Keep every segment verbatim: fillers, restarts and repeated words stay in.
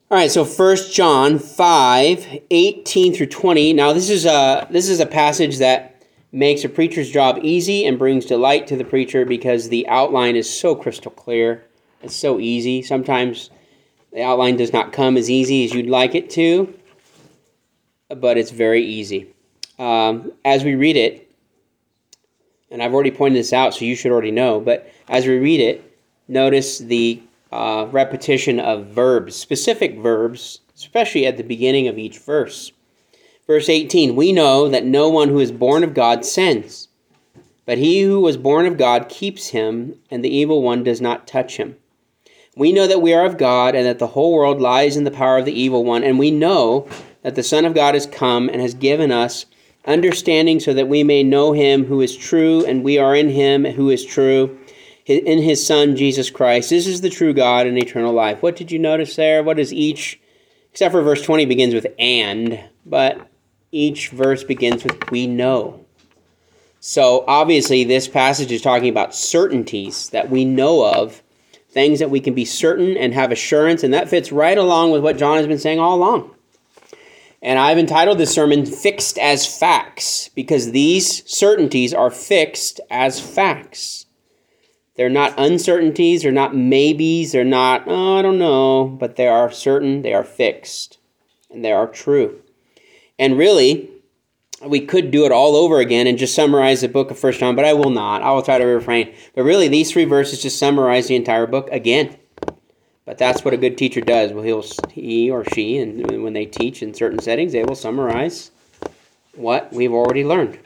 All right, so First John five, eighteen through twenty. Now this is a this is a passage that makes a preacher's job easy and brings delight to the preacher because the outline is so crystal clear. It's so easy. Sometimes the outline does not come as easy as you'd like it to, but it's very easy. Um, as we read it, and I've already pointed this out, so you should already know, but as we read it, notice the uh, repetition of verbs, specific verbs, especially at the beginning of each verse. Verse eighteen, we know that no one who is born of God sins, but he who was born of God keeps him, and the evil one does not touch him. We know that we are of God, and that the whole world lies in the power of the evil one, and we know that the Son of God has come and has given us understanding so that we may know him who is true, and we are in him who is true, in his Son, Jesus Christ. This is the true God and eternal life. What did you notice there? What is each, except for verse twenty begins with and, but each verse begins with we know. So obviously this passage is talking about certainties that we know of, things that we can be certain and have assurance, and that fits right along with what John has been saying all along. And I've entitled this sermon, Fixed as Facts, because these certainties are fixed as facts. They're not uncertainties, they're not maybes, they're not, oh, I don't know, but they are certain, they are fixed, and they are true. And really, we could do it all over again and just summarize the book of First John, but I will not. I will try to refrain. But really, these three verses just summarize the entire book again. But that's what a good teacher does. Well, he'll, he or she, and when they teach in certain settings, they will summarize what we've already learned.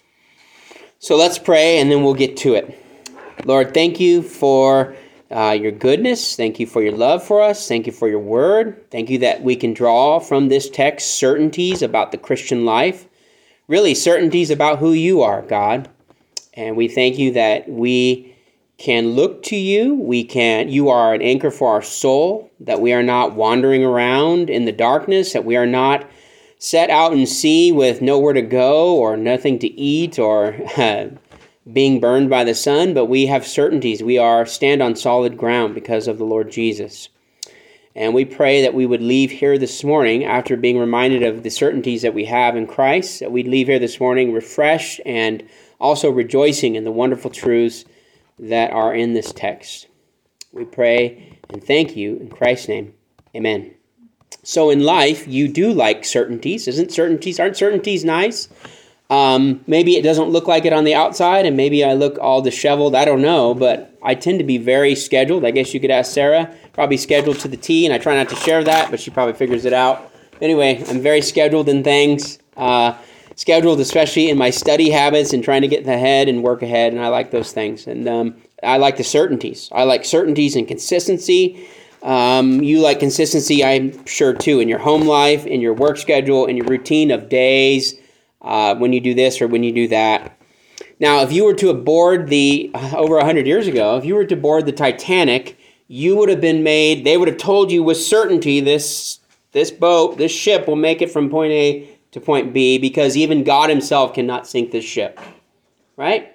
So let's pray, and then we'll get to it. Lord, thank you for uh, your goodness. Thank you for your love for us. Thank you for your word. Thank you that we can draw from this text certainties about the Christian life. Really, certainties about who you are, God. And we thank you that we can look to you. We can. You are an anchor for our soul, that we are not wandering around in the darkness, that we are not set out in sea with nowhere to go or nothing to eat or uh, being burned by the sun, but we have certainties. We are stand on solid ground because of the Lord Jesus. And we pray that we would leave here this morning, after being reminded of the certainties that we have in Christ, that we'd leave here this morning refreshed and also rejoicing in the wonderful truths that are in this text. We pray and thank you in Christ's name. Amen. So in life, you do like certainties. Isn't certainties, aren't certainties nice? Um, maybe it doesn't look like it on the outside, and maybe I look all disheveled. I don't know, but I tend to be very scheduled. I guess you could ask Sarah. Probably scheduled to the T, and I try not to share that, but she probably figures it out. Anyway, I'm very scheduled in things. Uh, scheduled especially in my study habits and trying to get ahead and work ahead, and I like those things. And um, I like the certainties. I like certainties and consistency. Um, you like consistency, I'm sure, too, in your home life, in your work schedule, in your routine of days, Uh, when you do this or when you do that. Now, if you were to board the, uh, over one hundred years ago, if you were to board the Titanic, you would have been made, they would have told you with certainty this, this boat, this ship will make it from point A to point B because even God himself cannot sink this ship. Right?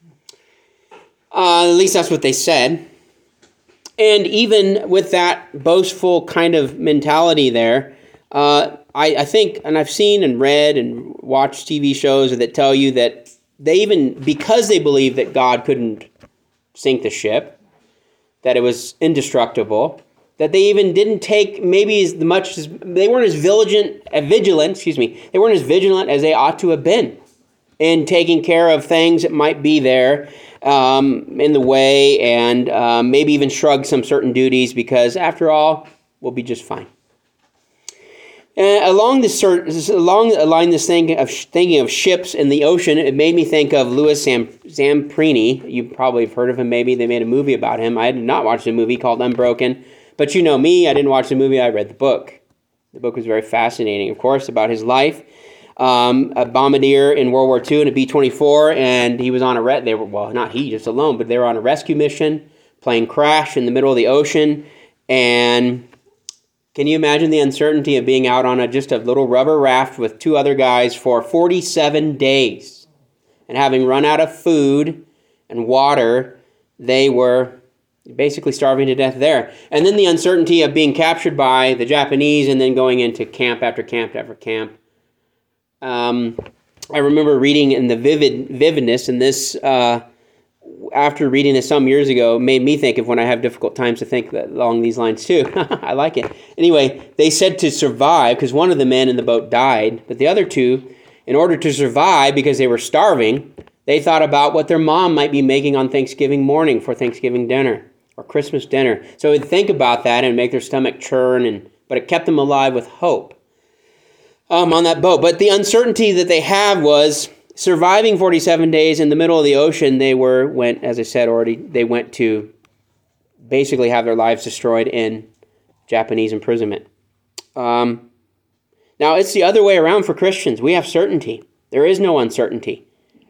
Uh, at least that's what they said. And even with that boastful kind of mentality there, uh, I, I think, and I've seen and read and watched T V shows that tell you that they even, because they believed that God couldn't sink the ship, that it was indestructible, that they even didn't take maybe as much as, they weren't as vigilant, uh, vigilant, excuse me, they weren't as vigilant as they ought to have been in taking care of things that might be there um, in the way, and um, maybe even shrug some certain duties because, after all, we'll be just fine. And along this along the line, this thing of thinking of ships in the ocean, it made me think of Louis Zam, Zamperini. You probably have heard of him. Maybe they made a movie about him. I did not watch the movie called Unbroken, but you know me. I didn't watch the movie. I read the book. The book was very fascinating, of course, about his life. Um, a bombardier in World War Two in a B twenty-four, and he was on a re- they were well, not he, just alone, but they were on a rescue mission. Plane crashed in the middle of the ocean, and can you imagine the uncertainty of being out on a, just a little rubber raft with two other guys for forty-seven days? And having run out of food and water, they were basically starving to death there. And then the uncertainty of being captured by the Japanese and then going into camp after camp after camp. Um, I remember reading in the vivid vividness, and this, uh, after reading this some years ago, made me think of when I have difficult times to think along these lines too. I like it. Anyway, they said to survive, because one of the men in the boat died, but the other two, in order to survive because they were starving, they thought about what their mom might be making on Thanksgiving morning for Thanksgiving dinner or Christmas dinner. So they'd think about that and make their stomach churn, and but it kept them alive with hope um, on that boat. But the uncertainty that they had was surviving forty-seven days in the middle of the ocean. They were went, as I said already, they went to basically have their lives destroyed in Japanese imprisonment. Um, now, it's the other way around for Christians. We have certainty. There is no uncertainty.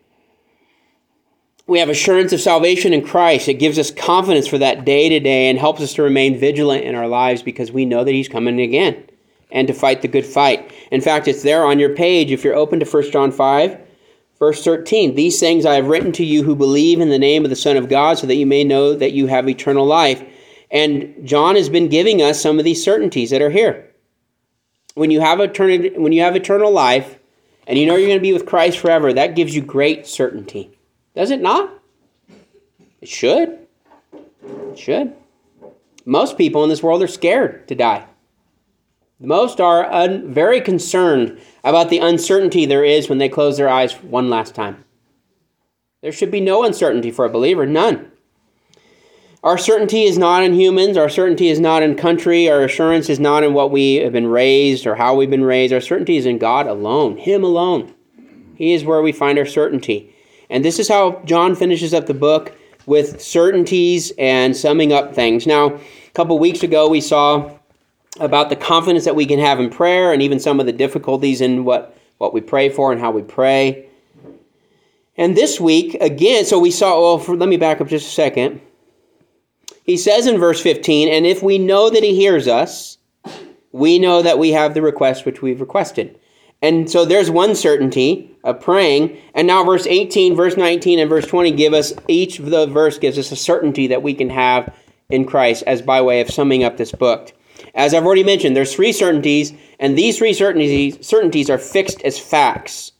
We have assurance of salvation in Christ. It gives us confidence for that day to day and helps us to remain vigilant in our lives because we know that he's coming again and to fight the good fight. In fact, it's there on your page if you're open to First John five, verse thirteen. These things I have written to you who believe in the name of the Son of God so that you may know that you have eternal life. And John has been giving us some of these certainties that are here. When you have eternity, when you have eternal life and you know you're going to be with Christ forever, that gives you great certainty. Does it not? It should. It should. Most people in this world are scared to die. Most are un- very concerned about the uncertainty there is when they close their eyes one last time. There should be no uncertainty for a believer, none. Our certainty is not in humans. Our certainty is not in country. Our assurance is not in what we have been raised or how we've been raised. Our certainty is in God alone, him alone. He is where we find our certainty. And this is how John finishes up the book, with certainties and summing up things. Now, a couple weeks ago, we saw about the confidence that we can have in prayer and even some of the difficulties in what, what we pray for and how we pray. And this week, again, so we saw, well, for, let me back up just a second. He says in verse fifteen, and if we know that he hears us, we know that we have the request which we've requested. And so there's one certainty of praying. And now verse eighteen, verse nineteen, and verse twenty give us, each of the verse gives us a certainty that we can have in Christ as by way of summing up this book. As I've already mentioned, there's three certainties, and these three certainties, certainties are fixed as facts.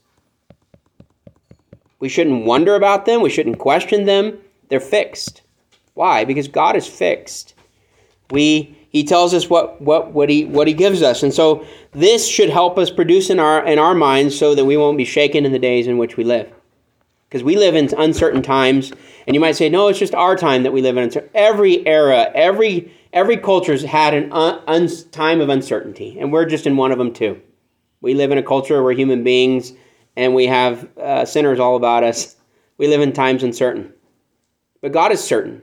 We shouldn't wonder about them. We shouldn't question them. They're fixed. Why? Because God is fixed. We He tells us what, what, what he what he gives us. And so this should help us produce in our in our minds so that we won't be shaken in the days in which we live. Because we live in uncertain times, and you might say, no, it's just our time that we live in. Every era, every every culture's had an un, un, time of uncertainty, and we're just in one of them too. We live in a culture where we're human beings, and we have uh, sinners all about us. We live in times uncertain. But God is certain.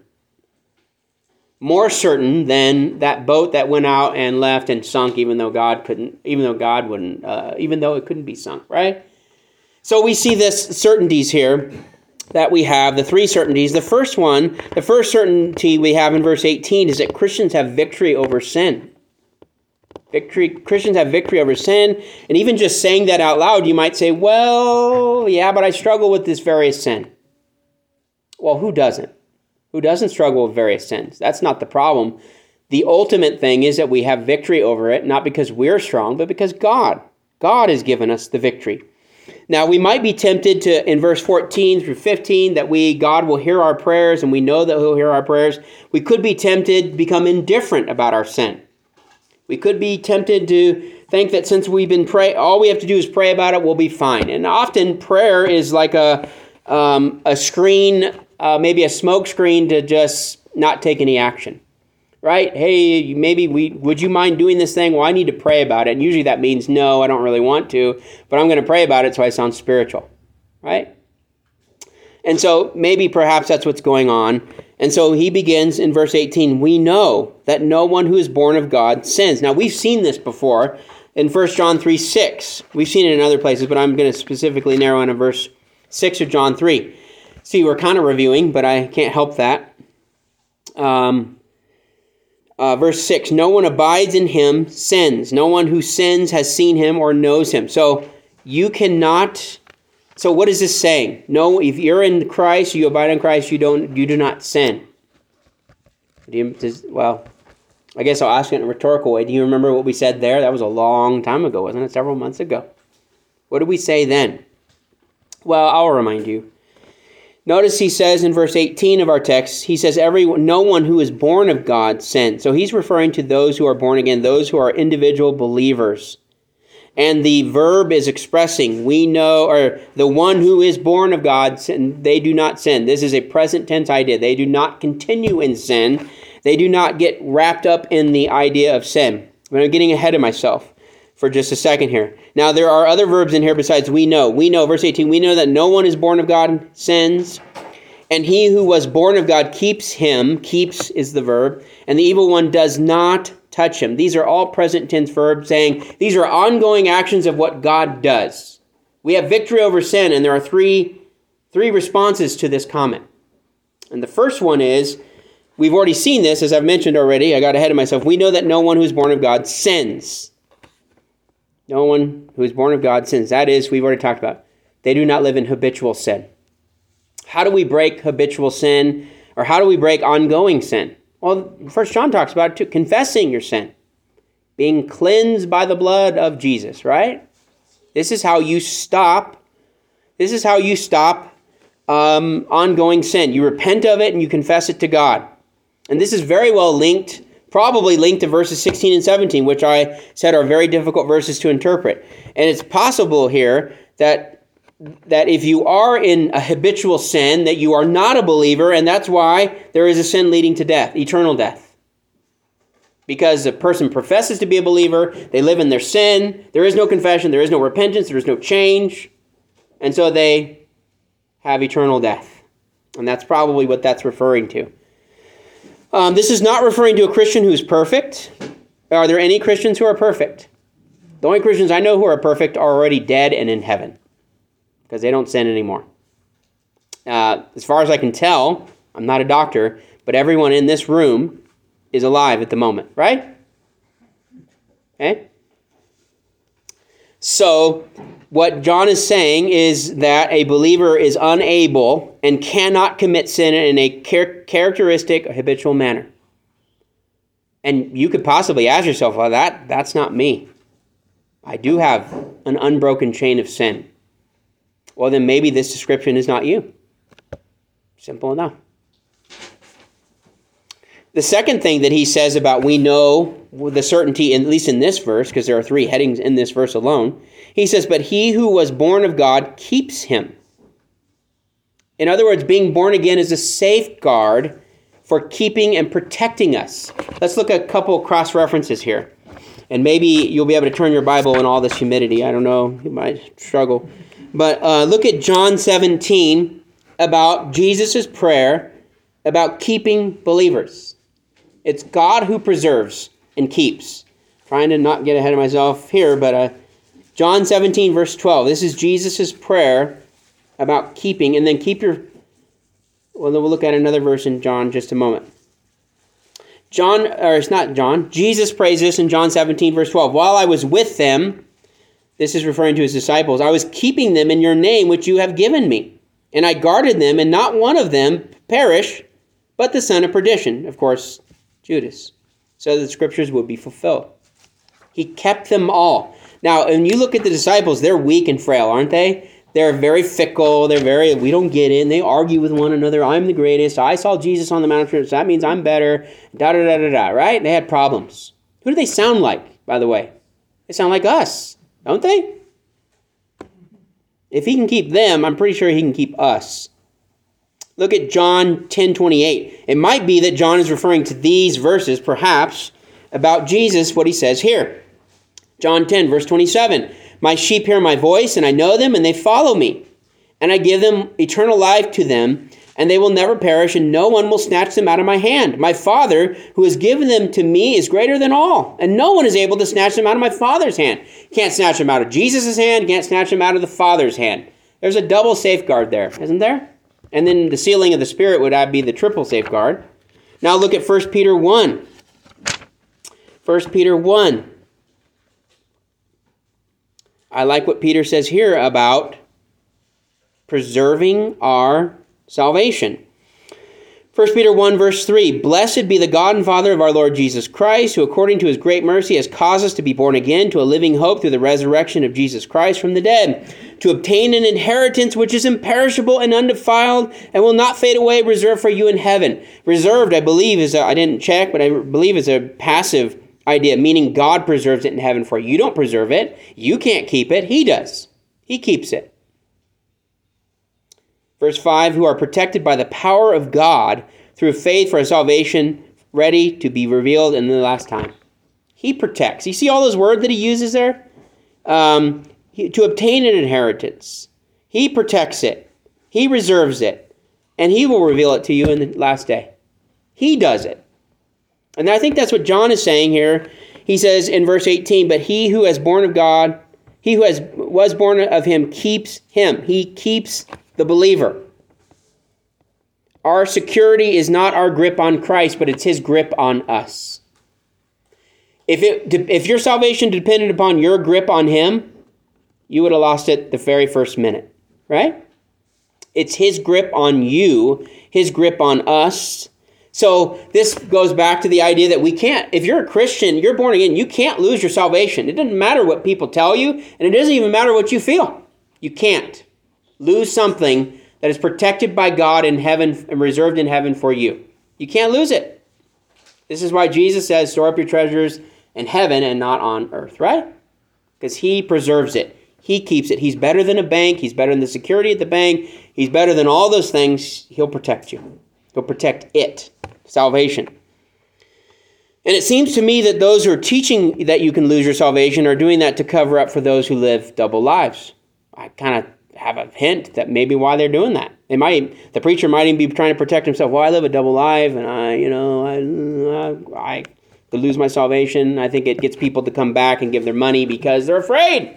More certain than that boat that went out and left and sunk, even though God couldn't, even though God wouldn't, uh, even though it couldn't be sunk, right? So we see this certainties here that we have, the three certainties. The first one, the first certainty we have in verse eighteen is that Christians have victory over sin. Victory, Christians have victory over sin. And even just saying that out loud, you might say, well, yeah, but I struggle with this various sin. Well, who doesn't? Who doesn't struggle with various sins? That's not the problem. The ultimate thing is that we have victory over it, not because we're strong, but because God. God has given us the victory. Now, we might be tempted to, in verse fourteen through fifteen, that we God will hear our prayers, and we know that he'll hear our prayers. We could be tempted to become indifferent about our sin. We could be tempted to think that since we've been pray, all we have to do is pray about it, we'll be fine. And often prayer is like a um, a screen. Uh, maybe a smoke screen to just not take any action, right? Hey, maybe we would you mind doing this thing? Well, I need to pray about it. And usually that means no, I don't really want to, but I'm going to pray about it so I sound spiritual, right? And so maybe perhaps that's what's going on. And so he begins in verse eighteen, we know that no one who is born of God sins. Now we've seen this before in First John three six. We've seen it in other places, but I'm going to specifically narrow in on verse six of John three. See, we're kind of reviewing, but I can't help that. Um, uh, verse six, no one abides in him sins. No one who sins has seen him or knows him. So you cannot, so what is this saying? No, if you're in Christ, you abide in Christ, you don't, you do not sin. Do you, does, well, I guess I'll ask it in a rhetorical way. Do you remember what we said there? That was a long time ago, wasn't it? Several months ago. What did we say then? Well, I'll remind you. Notice he says in verse eighteen of our text, he says, "Every no one who is born of God sins." So he's referring to those who are born again, those who are individual believers. And the verb is expressing, we know, or the one who is born of God, they do not sin. This is a present tense idea. They do not continue in sin. They do not get wrapped up in the idea of sin. But I'm getting ahead of myself for just a second here. Now, there are other verbs in here besides we know. We know, verse eighteen, we know that no one is born of God sins, and he who was born of God keeps him. Keeps is the verb. And the evil one does not touch him. These are all present tense verbs saying these are ongoing actions of what God does. We have victory over sin, and there are three, three responses to this comment. And the first one is, we've already seen this, as I've mentioned already. I got ahead of myself. We know that no one who is born of God sins. No one who is born of God sins. That is, we've already talked about. They do not live in habitual sin. How do we break habitual sin? Or how do we break ongoing sin? Well, First John talks about it too. Confessing your sin. Being cleansed by the blood of Jesus, right? This is how you stop. This is how you stop um, ongoing sin. You repent of it and you confess it to God. And this is very well linked, probably linked to verses sixteen and seventeen, which I said are very difficult verses to interpret. And it's possible here that that if you are in a habitual sin, that you are not a believer, and that's why there is a sin leading to death, eternal death. Because a person professes to be a believer, they live in their sin, there is no confession, there is no repentance, there is no change, and so they have eternal death. And that's probably what that's referring to. Um, this is not referring to a Christian who's perfect. Are there any Christians who are perfect? The only Christians I know who are perfect are already dead and in heaven, because they don't sin anymore. Uh, as far as I can tell, I'm not a doctor, but everyone in this room is alive at the moment, right? Okay? So, what John is saying is that a believer is unable and cannot commit sin in a char- characteristic, habitual manner. And you could possibly ask yourself, well, that, that's not me. I do have an unbroken chain of sin. Well, then maybe this description is not you. Simple enough. The second thing that he says about we know with the certainty, at least in this verse, because there are three headings in this verse alone, he says, but he who was born of God keeps him. In other words, being born again is a safeguard for keeping and protecting us. Let's look at a couple cross-references here. And maybe you'll be able to turn your Bible in all this humidity. I don't know. You might struggle. But uh, look at John seventeen about Jesus' prayer about keeping believers. It's God who preserves and keeps. Trying to not get ahead of myself here, but uh, John seventeen, verse twelve. This is Jesus' prayer about keeping. And then keep your... Well, then we'll look at another verse in John in just a moment. John, or it's not John. Jesus prays this in John seventeen, verse twelve. While I was with them, this is referring to his disciples, I was keeping them in your name, which you have given me. And I guarded them, and not one of them perish, but the son of perdition. Of course, Judas. So the scriptures would be fulfilled. He kept them all. Now, when you look at the disciples, they're weak and frail, aren't they? They're very fickle. They're very, we don't get in. They argue with one another. I'm the greatest. I saw Jesus on the Mount of Transfiguration, so that means I'm better. Da, da, da, da, da, right? They had problems. Who do they sound like, by the way? They sound like us, don't they? If he can keep them, I'm pretty sure he can keep us. Look at John ten twenty-eight. It might be that John is referring to these verses, perhaps, about Jesus, what he says here. John ten, verse twenty-seven. My sheep hear my voice, and I know them, and they follow me. And I give them eternal life to them, and they will never perish, and no one will snatch them out of my hand. My Father, who has given them to me, is greater than all, and no one is able to snatch them out of my Father's hand. Can't snatch them out of Jesus' hand, can't snatch them out of the Father's hand. There's a double safeguard there, isn't there? And then the sealing of the Spirit would be the triple safeguard. Now look at First Peter one. First Peter one. I like what Peter says here about preserving our salvation. First Peter one, verse three, blessed be the God and Father of our Lord Jesus Christ, who according to his great mercy has caused us to be born again to a living hope through the resurrection of Jesus Christ from the dead, to obtain an inheritance which is imperishable and undefiled and will not fade away, reserved for you in heaven. Reserved, I believe, is a, I didn't check, but I believe is a passive idea, meaning God preserves it in heaven for you. You don't preserve it. You can't keep it. He does. He keeps it. Verse five, who are protected by the power of God through faith for a salvation ready to be revealed in the last time. He protects. You see all those words that he uses there? Um, he, to obtain an inheritance. He protects it. He reserves it. And he will reveal it to you in the last day. He does it. And I think that's what John is saying here. He says in verse eighteen, but he who has born of God, he who has was born of him keeps him. He keeps the believer. Our security is not our grip on Christ, but it's his grip on us. If it if your salvation depended upon your grip on him, you would have lost it the very first minute, right? It's his grip on you, his grip on us. So this goes back to the idea that we can't, if you're a Christian, you're born again, you can't lose your salvation. It doesn't matter what people tell you, and it doesn't even matter what you feel. You can't lose something that is protected by God in heaven and reserved in heaven for you. You can't lose it. This is why Jesus says, store up your treasures in heaven and not on earth, right? Because he preserves it. He keeps it. He's better than a bank. He's better than the security at the bank. He's better than all those things. He'll protect you. He'll protect it, salvation. And it seems to me that those who are teaching that you can lose your salvation are doing that to cover up for those who live double lives. I kind of have a hint that maybe why they're doing that. They might, the preacher might even be trying to protect himself. Well, I live a double life, and I, you know, I, I could lose my salvation. I think it gets people to come back and give their money because they're afraid.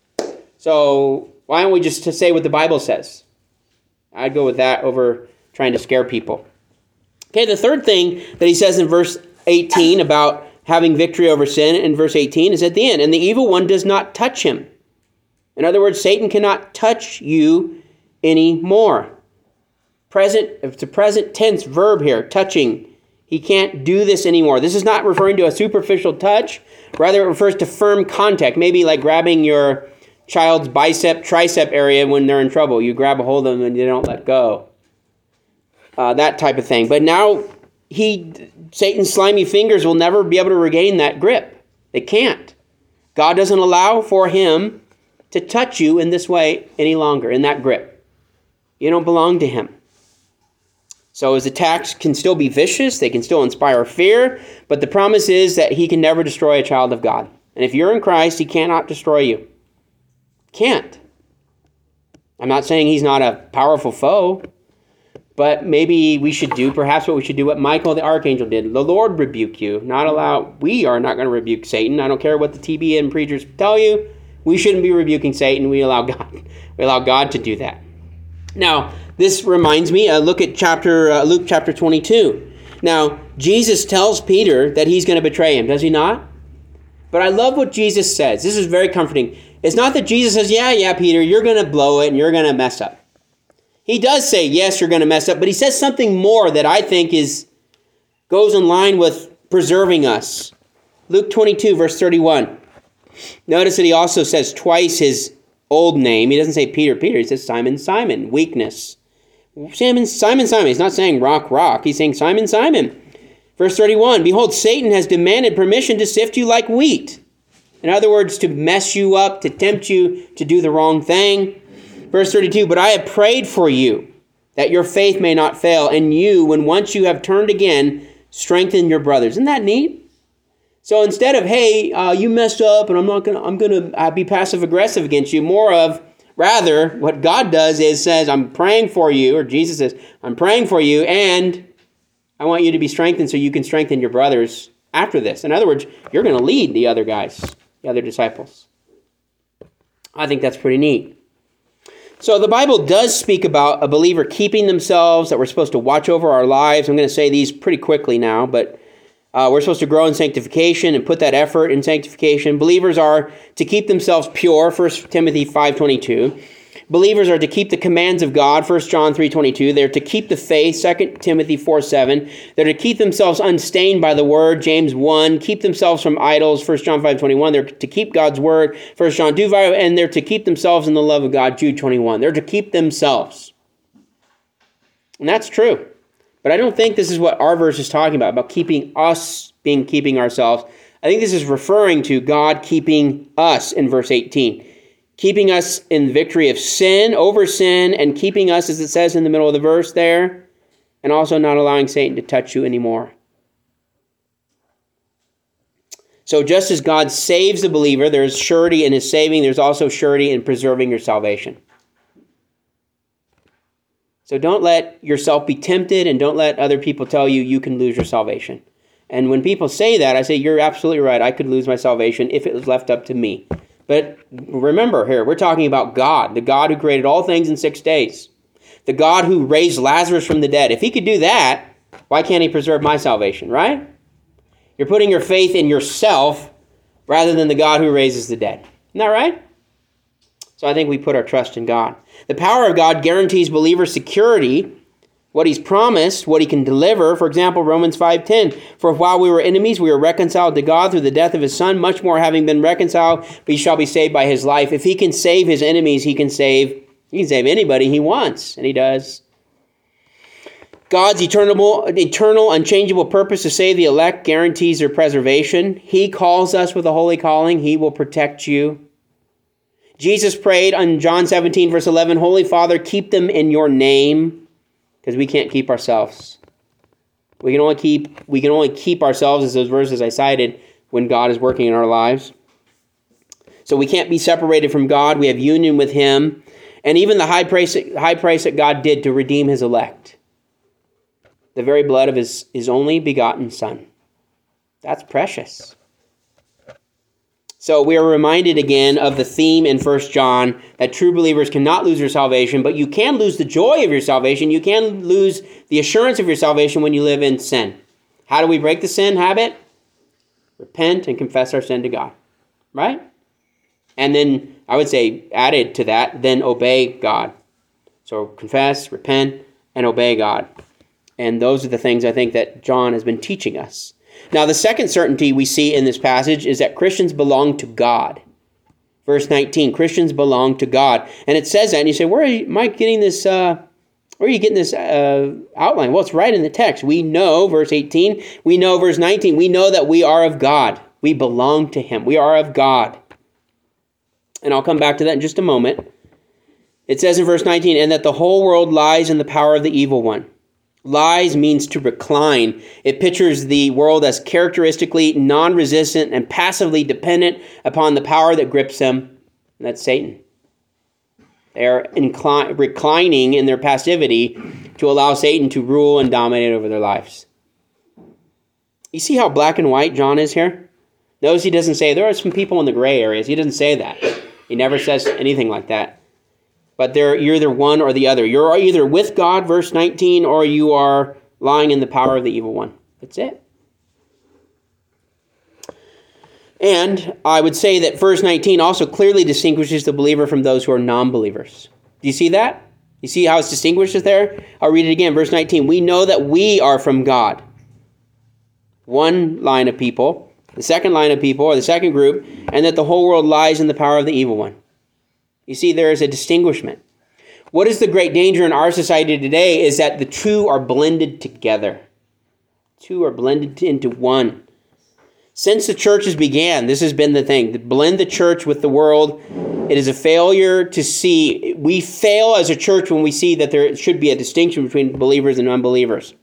So why don't we just say what the Bible says? I'd go with that over trying to scare people. Okay, the third thing that he says in verse eighteen about having victory over sin in verse eighteen is at the end. And the evil one does not touch him. In other words, Satan cannot touch you anymore. Present, it's a present tense verb here, touching. He can't do this anymore. This is not referring to a superficial touch. Rather, it refers to firm contact. Maybe like grabbing your child's bicep, tricep area when they're in trouble. You grab a hold of them and you don't let go. Uh, that type of thing. But now, he, Satan's slimy fingers will never be able to regain that grip. They can't. God doesn't allow for him to touch you in this way any longer, in that grip. You don't belong to him. So his attacks can still be vicious, they can still inspire fear, but the promise is that he can never destroy a child of God. And if you're in Christ, he cannot destroy you. Can't. I'm not saying he's not a powerful foe, but maybe we should do, perhaps what we should do, what Michael the archangel did. The Lord rebuke you, not allow, we are not going to rebuke Satan. I don't care what the T B N preachers tell you. We shouldn't be rebuking Satan. We allow God. We allow God to do that. Now, this reminds me. Uh, look at chapter uh, Luke chapter twenty-two. Now, Jesus tells Peter that he's going to betray him. Does he not? But I love what Jesus says. This is very comforting. It's not that Jesus says, "Yeah, yeah, Peter, you're going to blow it and you're going to mess up." He does say, "Yes, you're going to mess up," but he says something more that I think is goes in line with preserving us. Luke twenty-two, verse thirty-one. Notice that he also says twice his old name. He doesn't say Peter, Peter. He says Simon, Simon, weakness. Simon, Simon, Simon. He's not saying rock, rock. He's saying Simon, Simon. Verse thirty-one, behold, Satan has demanded permission to sift you like wheat. In other words, to mess you up, to tempt you to do the wrong thing. Verse thirty-two, but I have prayed for you, that your faith may not fail, and you, when once you have turned again, strengthen your brothers. Isn't that neat? So instead of, hey, uh, you messed up and I'm not gonna, I'm gonna uh, be passive aggressive against you, more of, rather, what God does is says, I'm praying for you, or Jesus says, I'm praying for you, and I want you to be strengthened so you can strengthen your brothers after this. In other words, you're going to lead the other guys, the other disciples. I think that's pretty neat. So the Bible does speak about a believer keeping themselves, that we're supposed to watch over our lives. I'm going to say these pretty quickly now, but Uh, we're supposed to grow in sanctification and put that effort in sanctification. Believers are to keep themselves pure, First Timothy five twenty-two. Believers are to keep the commands of God, First John three twenty-two. They're to keep the faith, Second Timothy four seven. They're to keep themselves unstained by the word, James one. Keep themselves from idols, First John five twenty-one. They're to keep God's word, First John two five. And they're to keep themselves in the love of God, Jude twenty-one. They're to keep themselves. And that's true. But I don't think this is what our verse is talking about, about keeping us being keeping ourselves. I think this is referring to God keeping us in verse eighteen. Keeping us in victory of sin, over sin, and keeping us, as it says in the middle of the verse there, and also not allowing Satan to touch you anymore. So just as God saves the believer, there's surety in his saving, there's also surety in preserving your salvation. So don't let yourself be tempted, and don't let other people tell you you can lose your salvation. And when people say that, I say, you're absolutely right. I could lose my salvation if it was left up to me. But remember here, we're talking about God, the God who created all things in six days. The God who raised Lazarus from the dead. If he could do that, why can't he preserve my salvation, right? You're putting your faith in yourself rather than the God who raises the dead. Isn't that right? So I think we put our trust in God. The power of God guarantees believers security, what he's promised, what he can deliver. For example, Romans five ten, for while we were enemies, we were reconciled to God through the death of his son. Much more, having been reconciled, we shall be saved by his life. If he can save his enemies, he can save, he can save anybody he wants, and he does. God's eternal, eternal, unchangeable purpose to save the elect guarantees their preservation. He calls us with a holy calling. He will protect you. Jesus prayed on John seventeen, verse eleven, Holy Father, keep them in your name. Because we can't keep ourselves. We can only keep we can only keep ourselves, as those verses I cited, when God is working in our lives. So we can't be separated from God. We have union with him. And even the high price, high price that God did to redeem his elect. The very blood of his, his only begotten Son. That's precious. So we are reminded again of the theme in First John that true believers cannot lose their salvation, but you can lose the joy of your salvation. You can lose the assurance of your salvation when you live in sin. How do we break the sin habit? Repent and confess our sin to God, right? And then I would say added to that, then obey God. So confess, repent, and obey God. And those are the things I think that John has been teaching us. Now, the second certainty we see in this passage is that Christians belong to God. Verse nineteen, Christians belong to God. And it says that, and you say, where are you, am I getting this, uh, where are you getting this uh, outline? Well, it's right in the text. We know, verse eighteen, we know, verse nineteen, we know that we are of God. We belong to him. We are of God. And I'll come back to that in just a moment. It says in verse nineteen, and that the whole world lies in the power of the evil one. Lies means to recline. It pictures the world as characteristically non-resistant and passively dependent upon the power that grips them, and that's Satan. They are incli- reclining in their passivity to allow Satan to rule and dominate over their lives. You see how black and white John is here? Notice he doesn't say, there are some people in the gray areas. He doesn't say that. He never says anything like that. But they're, you're either one or the other. You're either with God, verse nineteen, or you are lying in the power of the evil one. That's it. And I would say that verse nineteen also clearly distinguishes the believer from those who are non-believers. Do you see that? You see how it's distinguished there? I'll read it again. Verse nineteen, we know that we are from God. One line of people, the second line of people, or the second group, and that the whole world lies in the power of the evil one. You see, there is a distinguishment. What is the great danger in our society today is that the two are blended together. Two are blended into one. Since the churches began, this has been the thing. To blend the church with the world, it is a failure to see. We fail as a church when we see that there should be a distinction between believers and unbelievers.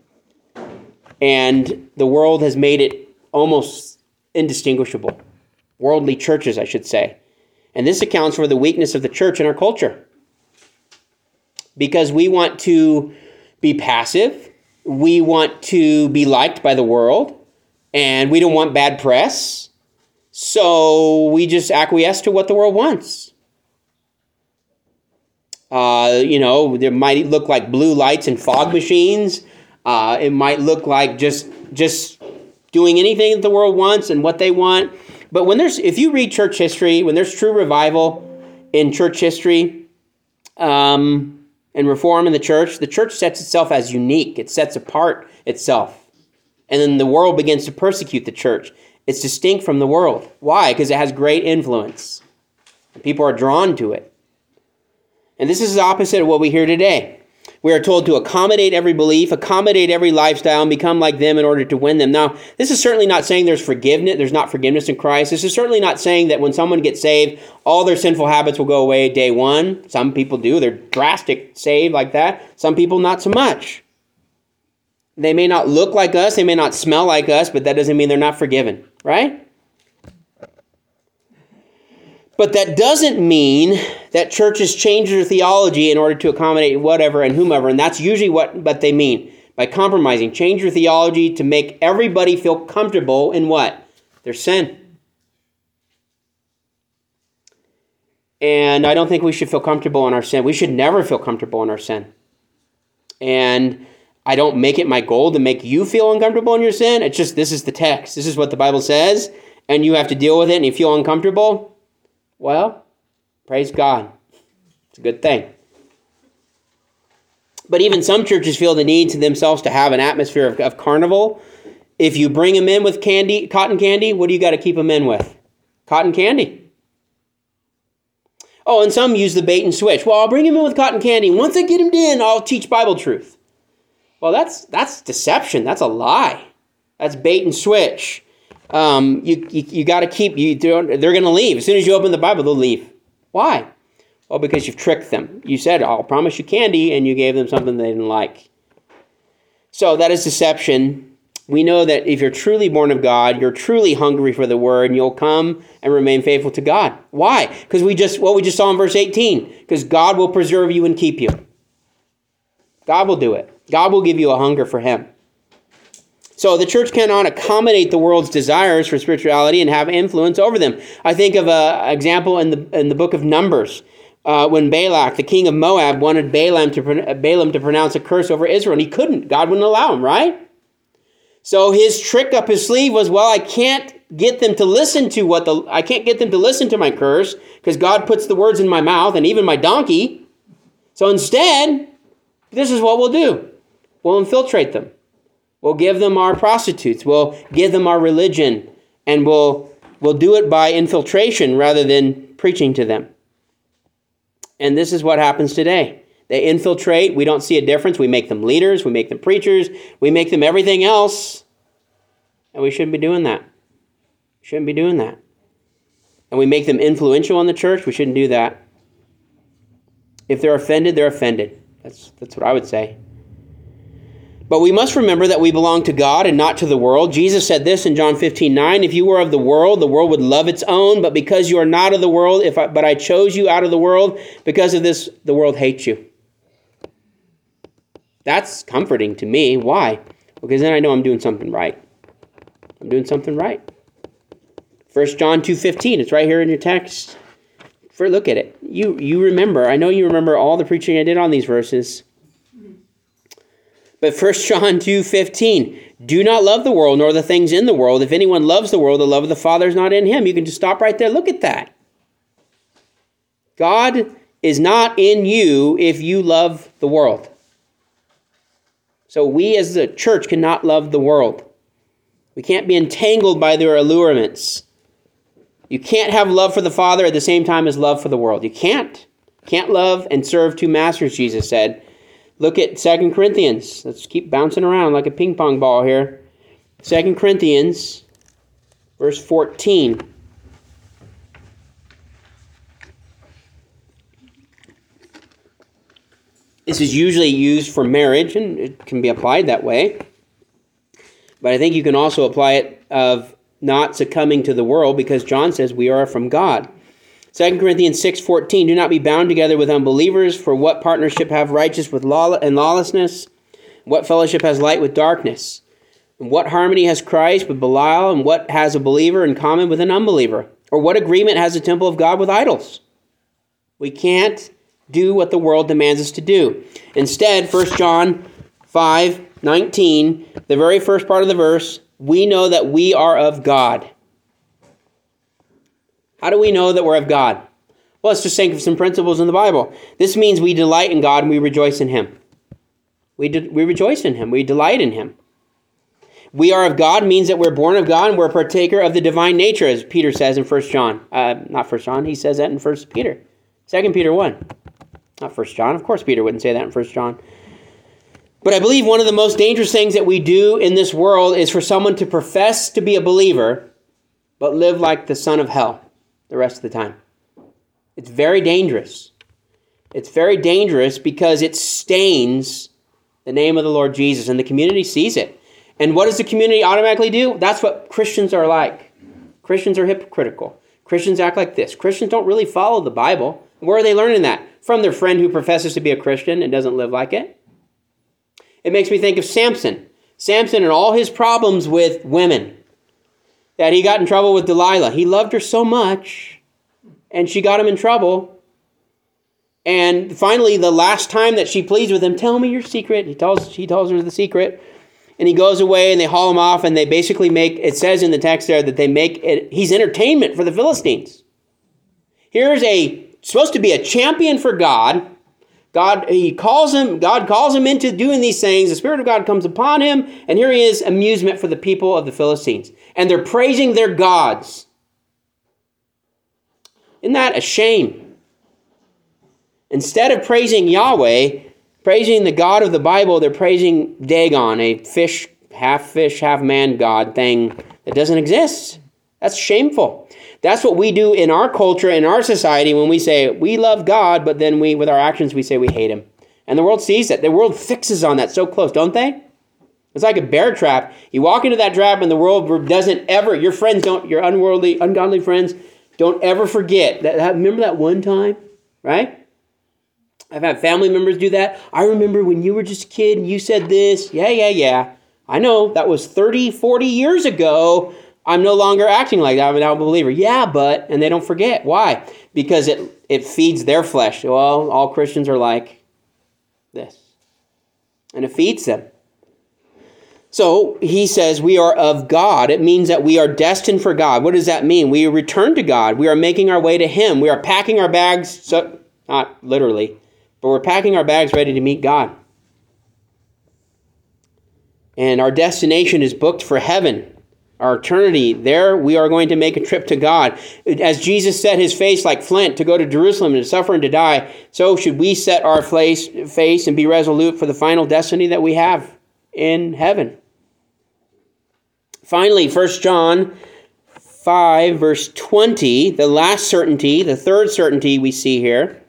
And the world has made it almost indistinguishable. Worldly churches, I should say. And this accounts for the weakness of the church in our culture. Because we want to be passive. We want to be liked by the world. And we don't want bad press. So we just acquiesce to what the world wants. Uh, you know, there might look like blue lights and fog machines. Uh, it might look like just, just doing anything that the world wants and what they want. But when there's, if you read church history, when there's true revival in church history, um, and reform in the church, the church sets itself as unique. It sets apart itself. And then the world begins to persecute the church. It's distinct from the world. Why? Because it has great influence. People are drawn to it. And this is the opposite of what we hear today. We are told to accommodate every belief, accommodate every lifestyle, and become like them in order to win them. Now, this is certainly not saying there's forgiveness. There's not forgiveness in Christ. This is certainly not saying that when someone gets saved, all their sinful habits will go away day one. Some people do. They're drastic saved like that. Some people not so much. They may not look like us. They may not smell like us, but that doesn't mean they're not forgiven, right? But that doesn't mean that churches change their theology in order to accommodate whatever and whomever. And that's usually what, what they mean by compromising. Change your theology to make everybody feel comfortable in what? Their sin. And I don't think we should feel comfortable in our sin. We should never feel comfortable in our sin. And I don't make it my goal to make you feel uncomfortable in your sin. It's just, this is the text. This is what the Bible says. And you have to deal with it and you feel uncomfortable. Well, praise God. It's a good thing. But even some churches feel the need to themselves to have an atmosphere of, of carnival. If you bring them in with candy, cotton candy, what do you got to keep them in with? Cotton candy. Oh, and some use the bait and switch. Well, I'll bring him in with cotton candy. Once I get him in, I'll teach Bible truth. Well, that's that's deception. That's a lie. That's bait and switch. Um, you you, you got to keep, you don't, they're going to leave. As soon as you open the Bible, they'll leave. Why? Well, because you've tricked them. You said, I'll promise you candy, and you gave them something they didn't like. So that is deception. We know that if you're truly born of God, you're truly hungry for the word, and you'll come and remain faithful to God. Why? Because we just, what we just saw in verse eighteen, because God will preserve you and keep you. God will do it. God will give you a hunger for him. So the church cannot accommodate the world's desires for spirituality and have influence over them. I think of an example in the in the book of Numbers, uh, when Balak, the king of Moab, wanted Balaam to Balaam to pronounce a curse over Israel, and he couldn't. God wouldn't allow him, right? So his trick up his sleeve was, well, I can't get them to listen to what the I can't get them to listen to my curse because God puts the words in my mouth and even my donkey. So instead, this is what we'll do: we'll infiltrate them. We'll give them our prostitutes. We'll give them our religion. And we'll, we'll do it by infiltration rather than preaching to them. And this is what happens today. They infiltrate. We don't see a difference. We make them leaders. We make them preachers. We make them everything else. And we shouldn't be doing that. We shouldn't be doing that. And we make them influential in the church. We shouldn't do that. If they're offended, they're offended. That's, that's what I would say. But we must remember that we belong to God and not to the world. Jesus said this in John fifteen nine, if you were of the world, the world would love its own. But because you are not of the world, if I, but I chose you out of the world, because of this, the world hates you. That's comforting to me. Why? Because then I know I'm doing something right. I'm doing something right. First John two fifteen, it's right here in your text. For look at it. You, you remember, I know you remember all the preaching I did on these verses. But First John two fifteen, do not love the world nor the things in the world. If anyone loves the world, the love of the Father is not in him. You can just stop right there. Look at that. God is not in you if you love the world. So we as the church cannot love the world. We can't be entangled by their allurements. You can't have love for the Father at the same time as love for the world. You can't. Can't love and serve two masters, Jesus said. Look at Second Corinthians. Let's keep bouncing around like a ping pong ball here. Second Corinthians, verse fourteen. This is usually used for marriage, and it can be applied that way. But I think you can also apply it of not succumbing to the world, because John says we are from God. Second Corinthians six fourteen, do not be bound together with unbelievers, for what partnership have righteous with law and lawlessness? What fellowship has light with darkness? And what harmony has Christ with Belial? And what has a believer in common with an unbeliever? Or what agreement has the temple of God with idols? We can't do what the world demands us to do. Instead, First John five nineteen, the very first part of the verse, we know that we are of God. How do we know that we're of God? Well, let's just think of some principles in the Bible. This means we delight in God and we rejoice in him. We, de- we rejoice in him. We delight in him. We are of God means that we're born of God and we're a partaker of the divine nature, as Peter says in First John. Uh, not First John, he says that in First Peter. Second Peter one. Not First John. Of course Peter wouldn't say that in First John. But I believe one of the most dangerous things that we do in this world is for someone to profess to be a believer, but live like the son of hell the rest of the time. It's very dangerous. It's very dangerous because it stains the name of the Lord Jesus, and the community sees it. And what does the community automatically do? That's what Christians are like. Christians are hypocritical. Christians act like this. Christians don't really follow the Bible. Where are they learning that? From their friend who professes to be a Christian and doesn't live like it. It makes me think of Samson. Samson and all his problems with women. That he got in trouble with Delilah. He loved her so much, and she got him in trouble. And finally, the last time that she pleads with him, tell me your secret. He tells, he tells her the secret. And he goes away, and they haul him off, and they basically make, it says in the text there, that they make it, he's entertainment for the Philistines. Here's a, supposed to be a champion for God. God, he calls him, God calls him into doing these things. The Spirit of God comes upon him, and here he is, amusement for the people of the Philistines. And they're praising their gods. Isn't that a shame? Instead of praising Yahweh, praising the God of the Bible, they're praising Dagon, a fish, half fish, half man god thing that doesn't exist. That's shameful. That's what we do in our culture, in our society, when we say we love God, but then we, with our actions, we say we hate him. And the world sees that. The world fixes on that so close, don't they? It's like a bear trap. You walk into that trap and the world doesn't ever, your friends don't, your unworldly, ungodly friends don't ever forget. That, remember that one time, right? I've had family members do that. I remember when you were just a kid and you said this. Yeah, yeah, yeah. I know that was thirty, forty years ago. I'm no longer acting like that. I'm now a believer. Yeah, but, and they don't forget. Why? Because it, it feeds their flesh. Well, all Christians are like this. And it feeds them. So he says we are of God. It means that we are destined for God. What does that mean? We return to God. We are making our way to him. We are packing our bags, so, not literally, but we're packing our bags ready to meet God. And our destination is booked for heaven. Our eternity, there we are going to make a trip to God. As Jesus set his face like flint to go to Jerusalem and to suffer and to die, so should we set our face, face and be resolute for the final destiny that we have in heaven. Finally, First John five, verse twenty, the last certainty, the third certainty we see here,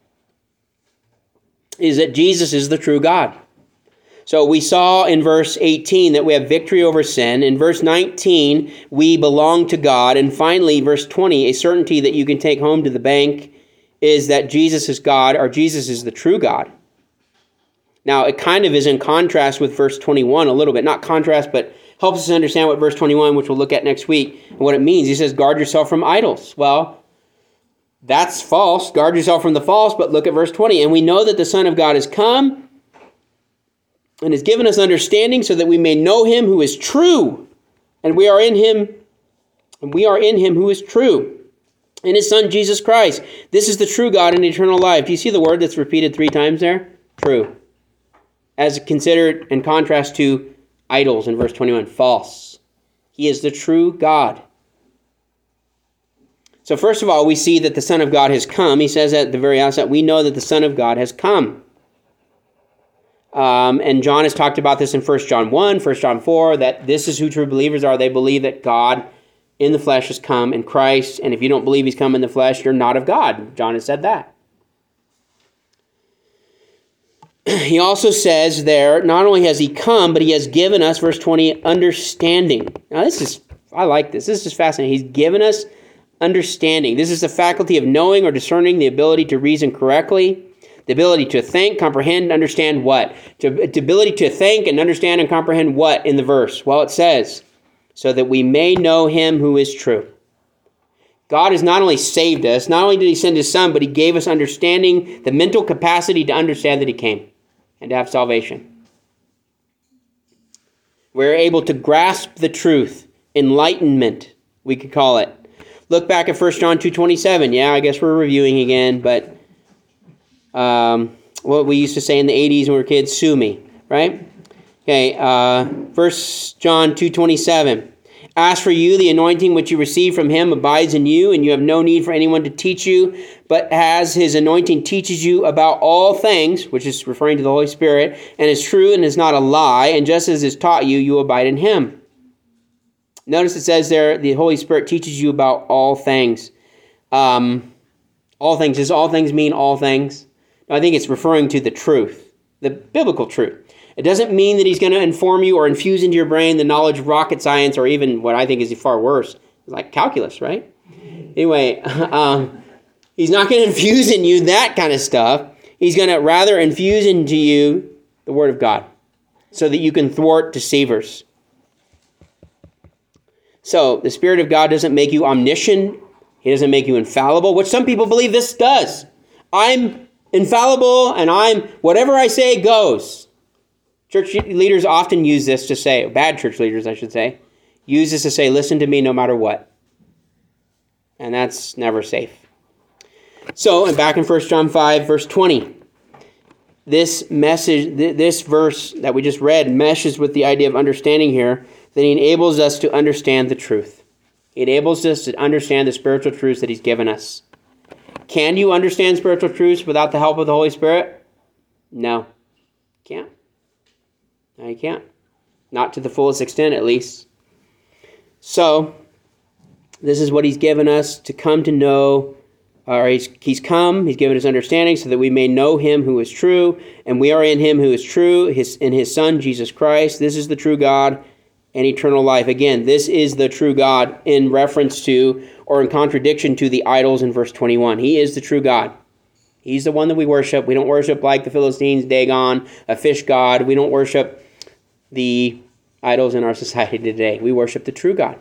is that Jesus is the true God. So we saw in verse eighteen that we have victory over sin. In verse nineteen, we belong to God. And finally, verse twenty, a certainty that you can take home to the bank is that Jesus is God, or Jesus is the true God. Now, it kind of is in contrast with verse twenty-one a little bit. Not contrast, but helps us understand what verse twenty-one, which we'll look at next week, and what it means. He says, guard yourself from idols. Well, that's false. Guard yourself from the false, but look at verse twenty. And we know that the Son of God has come and has given us understanding so that we may know him who is true. And we are in him, and we are in him who is true. In his Son, Jesus Christ. This is the true God and eternal life. Do you see the word that's repeated three times there? True. As considered in contrast to idols in verse twenty-one. False. He is the true God. So first of all, we see that the Son of God has come. He says at the very outset, we know that the Son of God has come. Um, and John has talked about this in First John one, First John four, that this is who true believers are. They believe that God in the flesh has come in Christ. And if you don't believe he's come in the flesh, you're not of God. John has said that. He also says there, not only has he come, but he has given us, verse twenty, understanding. Now this is, I like this. This is fascinating. He's given us understanding. This is the faculty of knowing or discerning, the ability to reason correctly. The ability to think, comprehend, and understand what? To, the ability to think and understand and comprehend what in the verse? Well, it says, so that we may know him who is true. God has not only saved us, not only did he send his Son, but he gave us understanding, the mental capacity to understand that he came and to have salvation. We're able to grasp the truth, enlightenment, we could call it. Look back at First John two twenty-seven. Yeah, I guess we're reviewing again, but um, what we used to say in the eighties when we were kids, sue me, right? Okay, uh, First John two twenty-seven. As for you, the anointing which you receive from him abides in you, and you have no need for anyone to teach you, but as his anointing teaches you about all things, which is referring to the Holy Spirit, and is true and is not a lie, and just as is taught you, you abide in him. Notice it says there, the Holy Spirit teaches you about all things. Um, all things. Does all things mean all things? No, I think it's referring to the truth, the biblical truth. It doesn't mean that he's going to inform you or infuse into your brain the knowledge of rocket science or even what I think is far worse, like calculus, right? Anyway, um, he's not going to infuse in you that kind of stuff. He's going to rather infuse into you the Word of God so that you can thwart deceivers. So the Spirit of God doesn't make you omniscient. He doesn't make you infallible, which some people believe this does. I'm infallible and I'm, whatever I say goes. Church leaders often use this to say, bad church leaders, I should say, use this to say, listen to me no matter what. And that's never safe. So, and back in First John five, verse twenty, this message, this verse that we just read meshes with the idea of understanding here, that he enables us to understand the truth. He enables us to understand the spiritual truths that he's given us. Can you understand spiritual truths without the help of the Holy Spirit? No. Can't. No, you can't. Not to the fullest extent, at least. So, this is what he's given us to come to know, or he's, he's come, he's given us understanding so that we may know him who is true, and we are in him who is true, his, in his Son, Jesus Christ. This is the true God and eternal life. Again, this is the true God in reference to, or in contradiction to the idols in verse twenty-one. He is the true God. He's the one that we worship. We don't worship like the Philistines, Dagon, a fish god. We don't worship the idols in our society today. We worship the true God.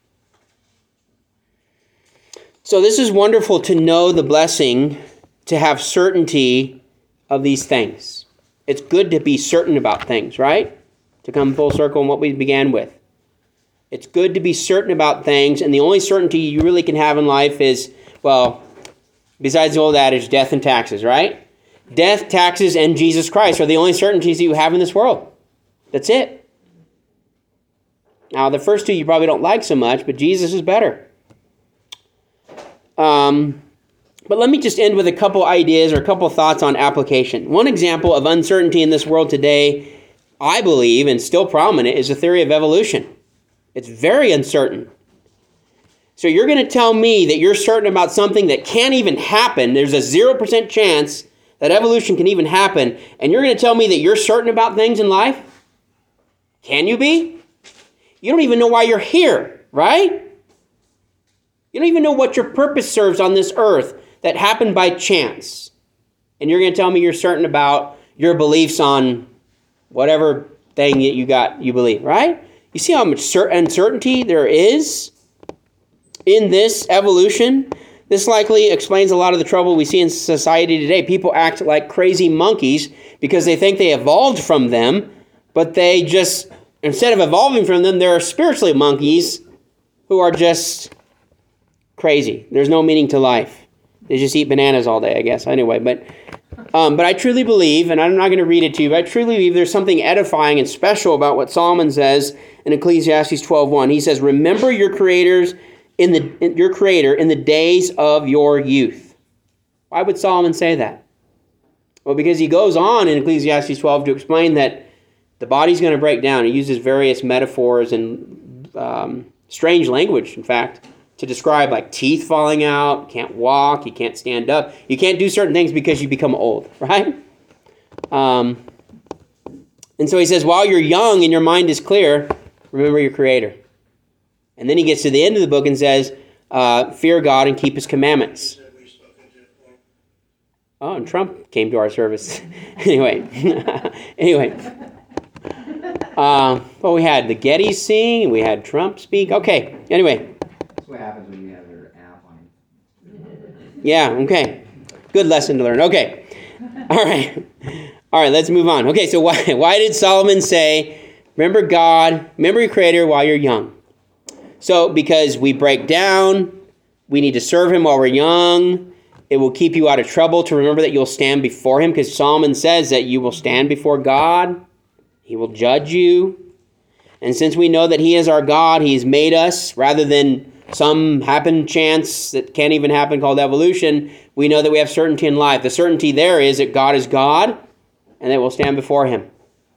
So this is wonderful to know the blessing, to have certainty of these things. It's good to be certain about things, right? To come full circle on what we began with. It's good to be certain about things, and the only certainty you really can have in life is, well, besides the old adage, death and taxes, right? Death, taxes, and Jesus Christ are the only certainties that you have in this world. That's it. Now, the first two you probably don't like so much, but Jesus is better. Um, but let me just end with a couple ideas or a couple thoughts on application. One example of uncertainty in this world today, I believe, and still prominent, is the theory of evolution. It's very uncertain. So you're going to tell me that you're certain about something that can't even happen. There's a zero percent chance that evolution can even happen, and you're going to tell me that you're certain about things in life? Can you be? You don't even know why you're here, right? You don't even know what your purpose serves on this earth that happened by chance. And you're going to tell me you're certain about your beliefs on whatever thing that you got, you believe, right? You see how much uncertainty there is in this evolution? This likely explains a lot of the trouble we see in society today. People act like crazy monkeys because they think they evolved from them, but they just, instead of evolving from them, they're spiritually monkeys who are just crazy. There's no meaning to life. They just eat bananas all day, I guess. Anyway, but um, but I truly believe, and I'm not going to read it to you, but I truly believe there's something edifying and special about what Solomon says in Ecclesiastes twelve one. He says, "Remember your creators in the in your creator in the days of your youth." Why would Solomon say that? Well, because he goes on in Ecclesiastes twelve to explain that the body's going to break down. He uses various metaphors and um, strange language, in fact, to describe like teeth falling out, can't walk, you can't stand up. You can't do certain things because you become old, right? Um, and so he says, while you're young and your mind is clear, remember your Creator. And then he gets to the end of the book and says, uh, fear God and keep His commandments. Oh, and Trump came to our service. anyway, anyway. Uh, well, we had the Gettys sing, we had Trump speak. Okay, anyway. That's what happens when you have your app on it. Yeah, okay. Good lesson to learn. Okay. All right. All right, let's move on. Okay, so why, why did Solomon say, remember God, remember your Creator while you're young? So, because we break down, We need to serve him while we're young. It will keep you out of trouble to remember that you'll stand before him, because Solomon says that you will stand before God. He will judge you. And since we know that he is our God, he's made us, rather than some happen chance that can't even happen called evolution, we know that we have certainty in life. The certainty there is that God is God and that we'll stand before him.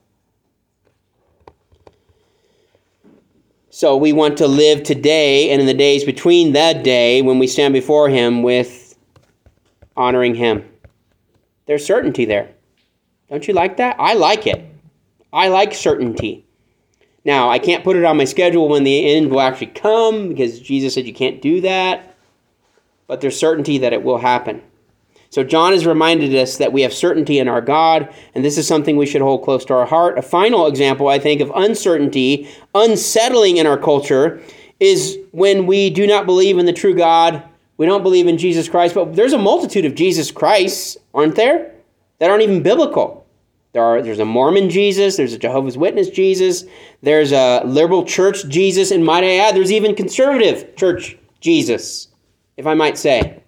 So we want to live today and in the days between that day when we stand before him with honoring him. There's certainty there. Don't you like that? I like it. I like certainty. Now, I can't put it on my schedule when the end will actually come, because Jesus said you can't do that. But there's certainty that it will happen. So John has reminded us that we have certainty in our God, and this is something we should hold close to our heart. A final example, I think, of uncertainty, unsettling in our culture, is when we do not believe in the true God. We don't believe in Jesus Christ, but there's a multitude of Jesus Christs, aren't there, that aren't even biblical. There are, there's a Mormon Jesus, there's a Jehovah's Witness Jesus, there's a liberal church Jesus, and might I add, there's even conservative church Jesus, if I might say.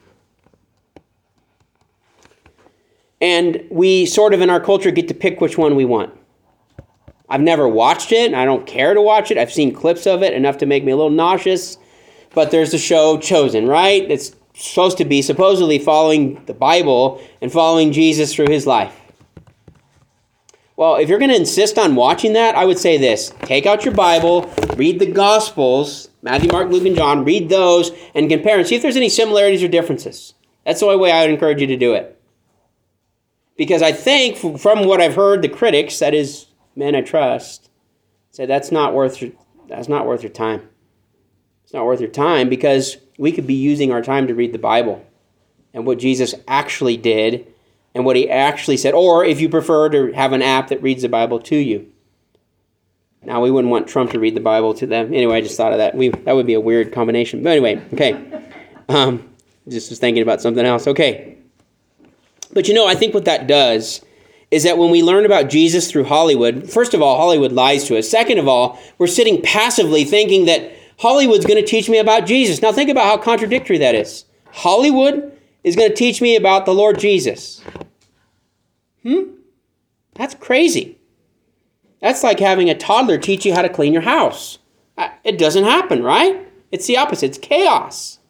And we sort of in our culture get to pick which one we want. I've never watched it, and I don't care to watch it. I've seen clips of it, enough to make me a little nauseous. But there's the show Chosen, right? It's supposed to be supposedly following the Bible and following Jesus through his life. Well, if you're going to insist on watching that, I would say this. Take out your Bible, read the Gospels, Matthew, Mark, Luke, and John, read those, and compare and see if there's any similarities or differences. That's the only way I would encourage you to do it. Because I think, from what I've heard, the critics, that is, men I trust, say that's not worth your, that's not worth your time. It's not worth your time because we could be using our time to read the Bible and what Jesus actually did and what he actually said. Or, if you prefer, to have an app that reads the Bible to you. Now, we wouldn't want Trump to read the Bible to them. Anyway, I just thought of that. We That would be a weird combination. But anyway, okay. Um, just was thinking about something else. Okay. But you know, I think what that does is that when we learn about Jesus through Hollywood, first of all, Hollywood lies to us. Second of all, we're sitting passively thinking that Hollywood's going to teach me about Jesus. Now think about how contradictory that is. Hollywood is going to teach me about the Lord Jesus. Hmm? That's crazy. That's like having a toddler teach you how to clean your house. It doesn't happen, right? It's the opposite. It's chaos.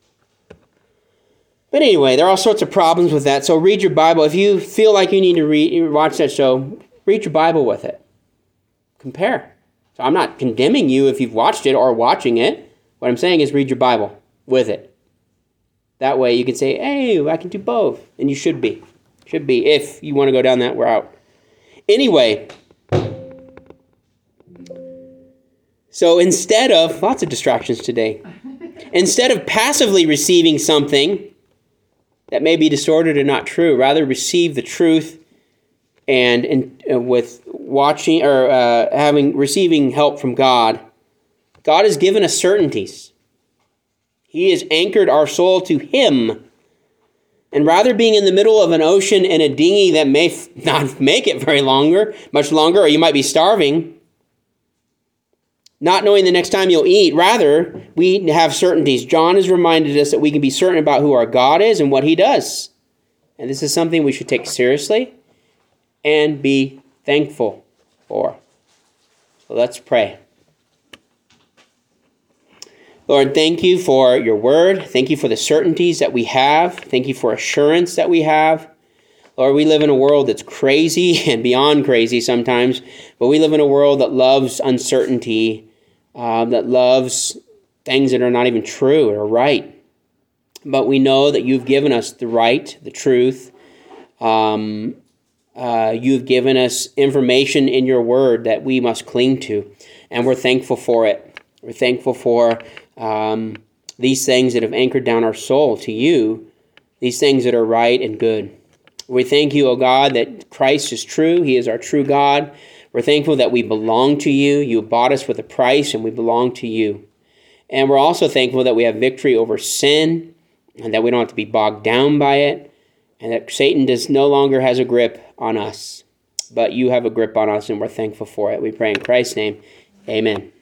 But anyway, there are all sorts of problems with that. So read your Bible. If you feel like you need to read, watch that show, read your Bible with it. Compare. So I'm not condemning you if you've watched it or watching it. What I'm saying is read your Bible with it. That way you can say, hey, I can do both. And you should be. Should be if you want to go down that route. Anyway, so instead of, lots of distractions today. Instead of passively receiving something that may be distorted or not true, rather receive the truth and, and uh, with watching or uh, having receiving help from God. God has given us certainties. He has anchored our soul to him. And rather being in the middle of an ocean in a dinghy that may f- not make it very longer, much longer, or you might be starving, not knowing the next time you'll eat, rather, we have certainties. John has reminded us that we can be certain about who our God is and what he does. And this is something we should take seriously and be thankful for. So let's pray. Lord, thank you for your word. Thank you for the certainties that we have. Thank you for assurance that we have. Lord, we live in a world that's crazy and beyond crazy sometimes, but we live in a world that loves uncertainty, uh, that loves things that are not even true or right. But we know that you've given us the right, the truth. Um, uh, you've given us information in your word that we must cling to, and we're thankful for it. We're thankful for um, these things that have anchored down our soul to you, these things that are right and good. We thank you, O God, that Christ is true. He is our true God. We're thankful that we belong to you. You bought us with a price, and we belong to you. And we're also thankful that we have victory over sin, and that we don't have to be bogged down by it, and that Satan does no longer has a grip on us. But you have a grip on us, and we're thankful for it. We pray in Christ's name. Amen.